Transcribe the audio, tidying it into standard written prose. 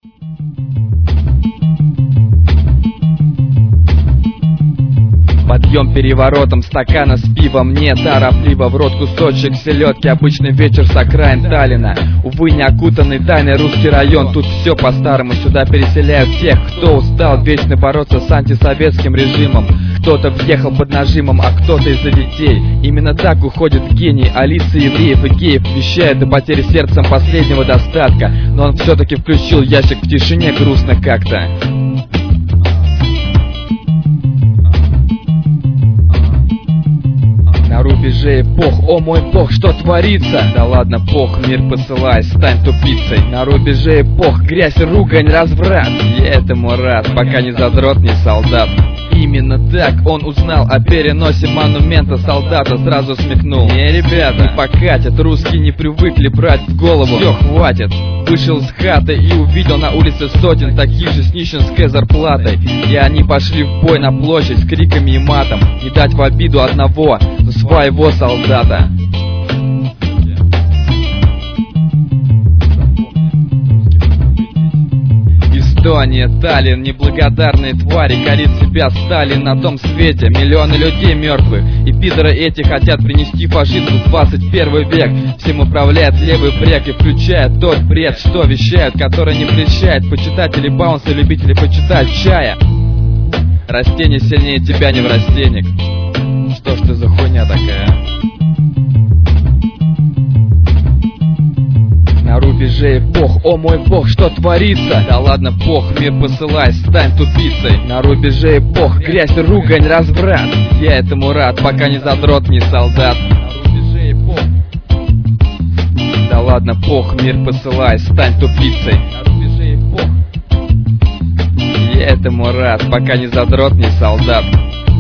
Подъем переворотом стакана с пивом, не торопливо в рот кусочек селедки. Обычный вечер с окраин Таллина, увы, не окутанный тайной русский район. Тут все по-старому, сюда переселяют тех, кто устал вечно бороться с антисоветским режимом. Кто-то въехал под нажимом, а кто-то из-за детей. Именно так уходит гений, а лица евреев и геев вещает до потери сердцем последнего достатка. Но он все-таки включил ящик в тишине, грустно как-то. На рубеже эпох, о мой бог, что творится? Да ладно, бог, мир посылай, стань тупицей. На рубеже эпох, грязь, ругань, разврат. Я этому рад, пока не задрот, не солдат. Именно так он узнал о переносе монумента солдата, сразу смекнул: не, ребята, не покатят, русские не привыкли брать в голову. Все, хватит. Вышел из хаты и увидел на улице сотен таких же с нищенской зарплатой. И они пошли в бой на площадь с криками и матом. Не дать в обиду одного, но своего солдата. Эстония, Таллин, неблагодарные твари, корит себя Сталин на том свете. Миллионы людей мертвых, и пидоры эти хотят принести фашизм в 21 век. Всем управляет левый брек и включает тот бред, что вещают, который не прельщает почитателей баунса, любителей почитать чая. Растение сильнее тебя, неврастенник. Что ж ты за хуйня такая? На рубеже эпох, о мой бог, что творится? Да ладно, бог, мир посылай, стань тупицей. На рубеже эпох, грязь, ругань, разврат. Я этому рад, пока не задрот, не солдат. На рубеже эпох. Да ладно, бог, мир посылай, стань тупицей. На рубеже эпох. Я этому рад, пока не задрот, не солдат.